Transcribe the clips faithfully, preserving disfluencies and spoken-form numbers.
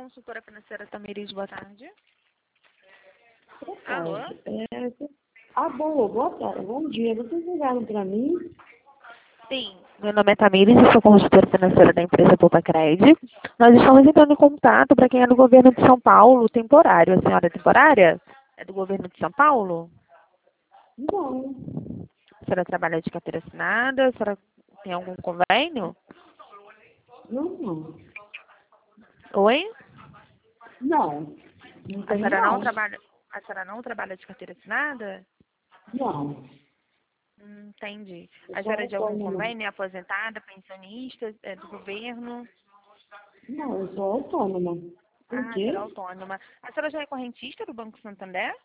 consultora financeira Tamires, boa tarde. Boa Alô? tarde. É, ah, boa, boa tarde. Bom dia. Vocês ligaram para mim? Sim. Meu nome é Tamires, eu sou consultora financeira da empresa Poupa-Cred. Nós estamos entrando em contato para quem é do governo de São Paulo, temporário. A senhora é temporária? É do governo de São Paulo? Não. A senhora trabalha de carteira assinada? A senhora tem algum convênio? Não, não. Oi? Não. Não A tem, senhora não não. trabalha, a senhora não trabalha de carteira assinada? Não. Hum, entendi. Eu A sou senhora é de algum autônoma. convênio? É aposentada, pensionista, é do governo? Não, eu sou autônoma. Por Ah, a senhora é quê? autônoma. A senhora já é correntista do Banco Santander?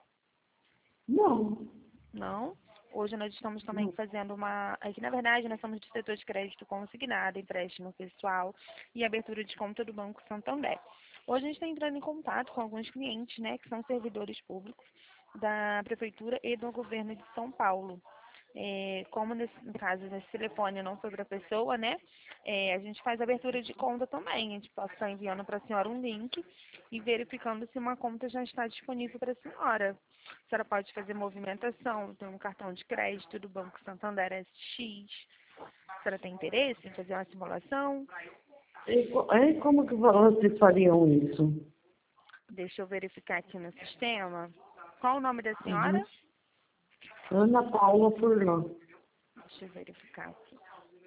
Não. Não. Hoje nós estamos também Não. fazendo uma... Aqui, na verdade, nós somos do setor de crédito consignado, empréstimo pessoal e abertura de conta do Banco Santander. Hoje a gente está entrando em contato com alguns clientes, né, que são servidores públicos da Prefeitura e do Governo de São Paulo. É, como nesse, no caso nesse telefone não foi para a pessoa, né? É, a gente faz abertura de conta também. A gente pode estar enviando para a senhora um link e verificando se uma conta já está disponível para a senhora. A senhora pode fazer movimentação, tem um cartão de crédito do Banco Santander S X. A senhora tem interesse em fazer uma simulação? E, co- é, como que vocês fariam isso? Deixa eu verificar aqui no sistema. Qual o nome da Uhum. senhora? Ana Paula Furlan. Deixa eu verificar aqui.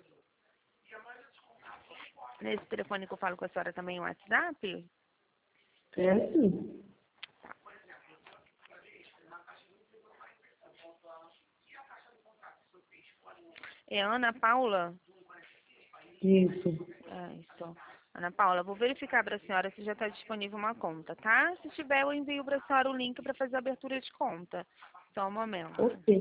Nesse telefone que eu falo com a senhora também o WhatsApp? É sim. É Ana Paula? Isso. É, isso. Ana Paula, vou verificar para a senhora se já está disponível uma conta, tá? Se tiver, eu envio para a senhora o link para fazer a abertura de conta. Só um momento. Ok.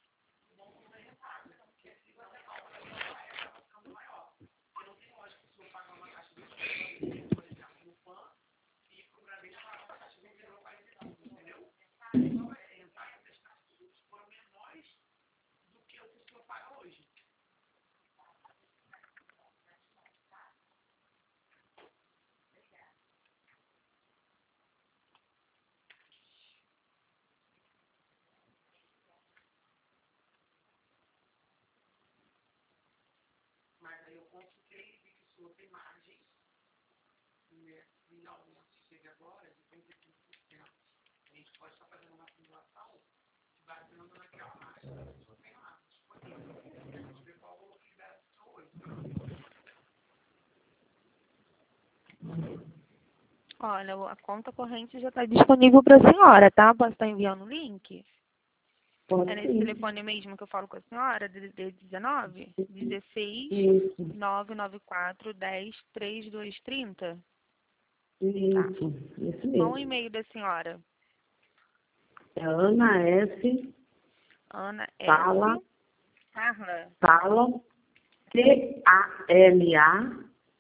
Olha, a conta corrente já está disponível para a senhora, tá? Posso estar enviando o link? É Pode nesse sim. telefone mesmo que eu falo com a senhora, D D D dezenove, dezesseis, Isso. nove nove quatro, dez, trinta e dois trinta? Tá. Isso. Isso Qual o mesmo. e-mail da senhora? É Ana S. Ana Tala. S. Carla. Tala. T A L A.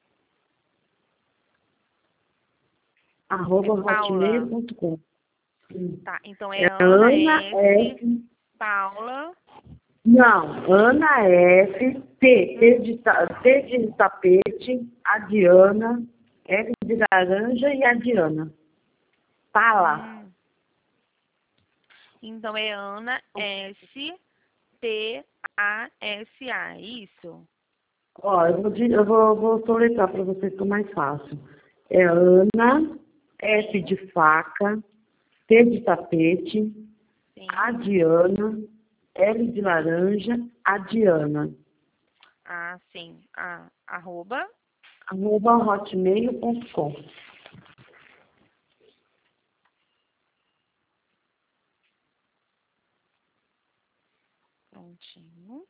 É Arroba hotmail Paula. ponto com. Tá, então é É Ana Ana S. S. Paula. Não, Ana F. T. T de, ta- T de tapete. A Diana. F de laranja e a Diana. Tala. Hum, então é Ana S. T. A. S. A. Isso? Ó, eu vou, di- eu vou, vou soletrar para vocês ficar mais fácil. É Ana, F Sim. de faca, T de tapete, A Sim. Diana, L de laranja, a Diana, Ah, sim. Ah, arroba. arroba hotmail ponto com. Prontinho.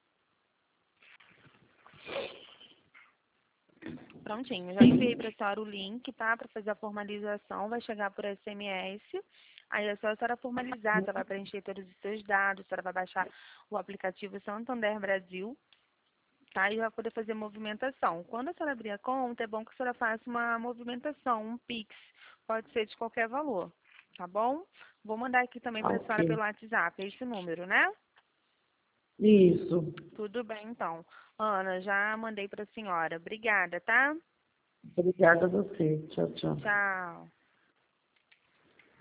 Prontinho. Já enviei para a senhora o link, tá? Para fazer a formalização. Vai chegar por S M S. Aí é só a senhora formalizar. A senhora vai preencher todos os seus dados. A senhora vai baixar o aplicativo Santander Brasil. Tá? E vai poder fazer movimentação. Quando a senhora abrir a conta, é bom que a senhora faça uma movimentação, um Pix. Pode ser de qualquer valor. Tá bom? Vou mandar aqui também para a senhora Ok. pelo WhatsApp. É esse número, né? Isso. Tudo bem, então. Ana, já mandei para a senhora. Obrigada, tá? Obrigada a você. Tchau, tchau. Tchau.